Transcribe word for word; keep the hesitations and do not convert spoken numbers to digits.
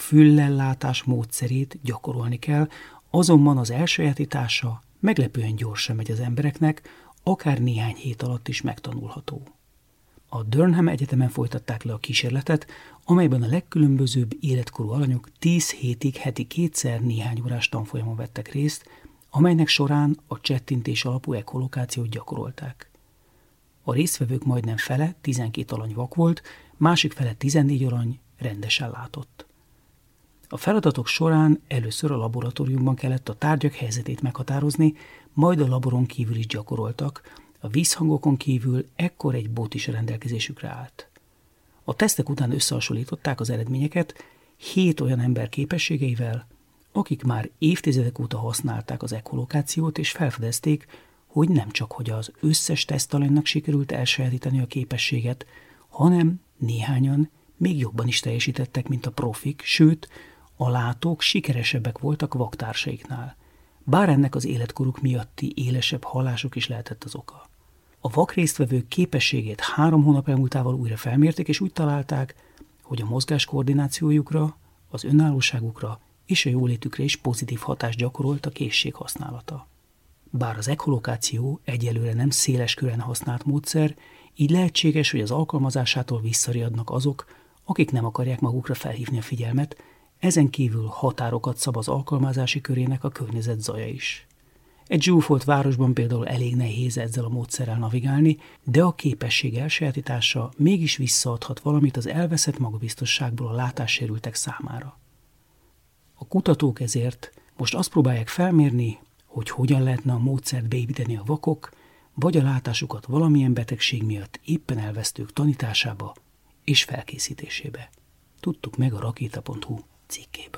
füllellátás módszerét gyakorolni kell, azonban az elsajátítása meglepően gyorsan megy az embereknek, akár néhány hét alatt is megtanulható. A Durham Egyetemen folytatták le a kísérletet, amelyben a legkülönbözőbb életkorú alanyok tíz hétig heti kétszer néhány órás tanfolyamon vettek részt, amelynek során a csettintés alapú echolokációt gyakorolták. A résztvevők majdnem fele, tizenkét alany vak volt, másik fele tizennégy alany rendesen látott. A feladatok során először a laboratóriumban kellett a tárgyak helyzetét meghatározni, majd a laboron kívül is gyakoroltak, a vízhangokon kívül ekkor egy bot is rendelkezésükre állt. A tesztek után összehasonlították az eredményeket hét olyan ember képességeivel, akik már évtizedek óta használták az echolokációt, és felfedezték, hogy nem csak hogy az összes tesztalanynak sikerült elsajátítani a képességet, hanem néhányan még jobban is teljesítettek, mint a profik, sőt, a látók sikeresebbek voltak vaktársaiknál, bár ennek az életkoruk miatti élesebb hallásuk is lehetett az oka. A vak résztvevők képességét három hónap elmúltával újra felmérték, és úgy találták, hogy a mozgás koordinációjukra, az önállóságukra és a jólétükre is pozitív hatást gyakorolt a készség használata. Bár az echolokáció egyelőre nem széles körben használt módszer, így lehetséges, hogy az alkalmazásától visszariadnak azok, akik nem akarják magukra felhívni a figyelmet, ezen kívül határokat szab az alkalmazási körének a környezet zaja is. Egy zsúfolt városban például elég nehéz ezzel a módszerrel navigálni, de a képesség elsajátítása mégis visszaadhat valamit az elveszett magabiztosságból a látássérültek számára. A kutatók ezért most azt próbálják felmérni, hogy hogyan lehetne a módszert beépíteni a vakok, vagy a látásukat valamilyen betegség miatt éppen elvesztők tanításába és felkészítésébe. Tudtuk meg a rakéta pont hu cikkében.